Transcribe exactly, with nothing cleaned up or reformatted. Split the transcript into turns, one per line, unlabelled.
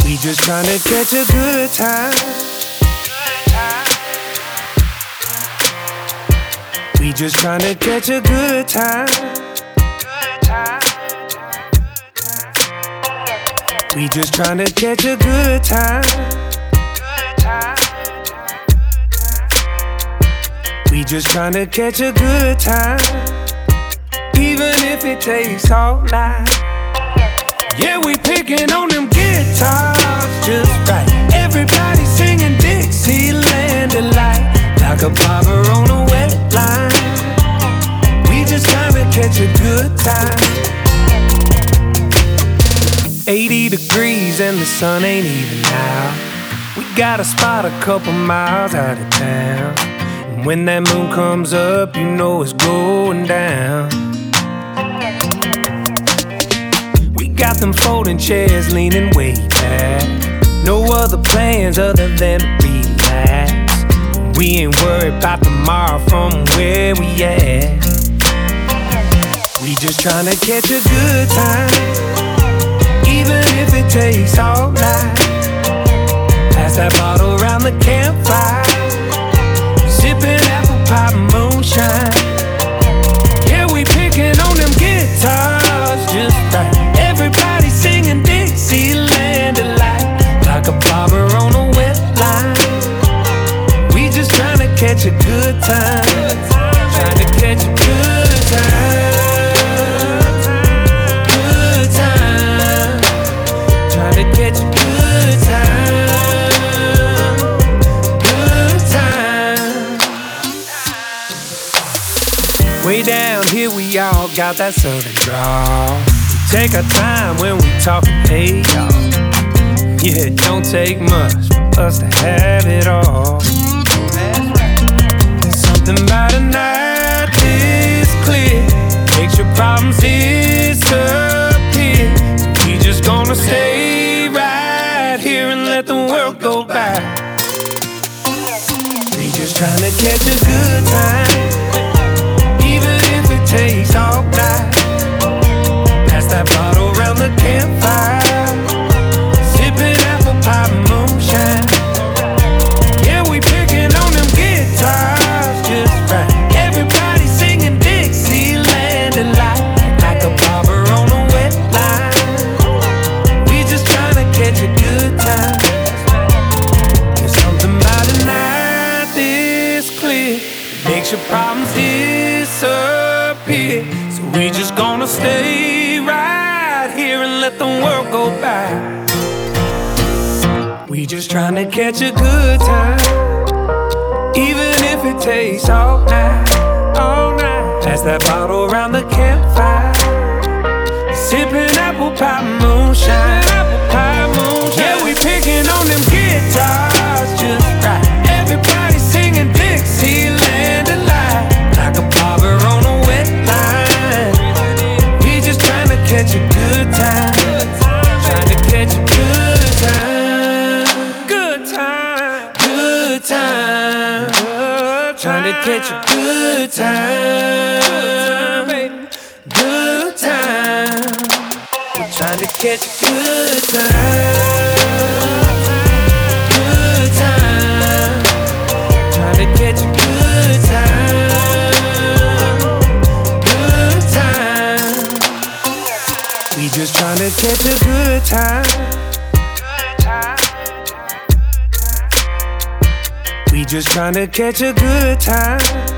We just tryna catch a good time. We just tryna catch a good time. We just tryna catch a good time. We just tryna catch a good time. Even if it takes all night. Yeah, we picking on them guitars just right. Everybody singing Dixieland delight, like a barber on a wet line. We just tryna catch a good time. eighty degrees and the sun ain't even out. We got a spot a couple miles out of town. And when that moon comes up, you know it's going down. Got them folding chairs leaning way back. No other plans other than to relax. We ain't worried about tomorrow from where we at. We just tryna catch a good time. Even if it takes all night. Pass that bottle around the campfire. Sipping apple pie moonshine. Yeah, we picking on them guitars just right. Everybody singing Dixieland delight, like a barber on a wet line. We just tryna catch a good time. Tryna catch a good time. Good time. Tryna catch a good time. Good time. Way down here we all got that southern drawl. Take our time when we talkin', hey y'all. Yeah, it don't take much for us to have it all. Something about a night this clear makes your problems disappear. So we just gonna stay right here and let the world go by. We just tryna catch a good time. Even if it takes all night. That bottle around the campfire, sipping apple pie moonshine. Yeah, we picking on them guitars just right. Everybody singing Dixieland delight, like a barber on a wet line. We just tryna catch a good time. There's something about a night this clear that makes your problems disappear. So we just gonna stay right here and let the world go by. We just tryna catch a good time. Even if it takes all night, all night. Pass that bottle around the campfire, sipping apple pie moonshine, apple pie moonshine. Yeah, we picking on them guitars just right. Everybody singing Dixieland delight, like a barber on a wet line. We just tryna catch a good time. Tryna catch a good time. Good time. Good time. Tryna catch a good time. Good time. Tryna catch a good time. Good time. Tryna catch a good time. Good time. We just tryna catch a good time. We just tryna catch a good time.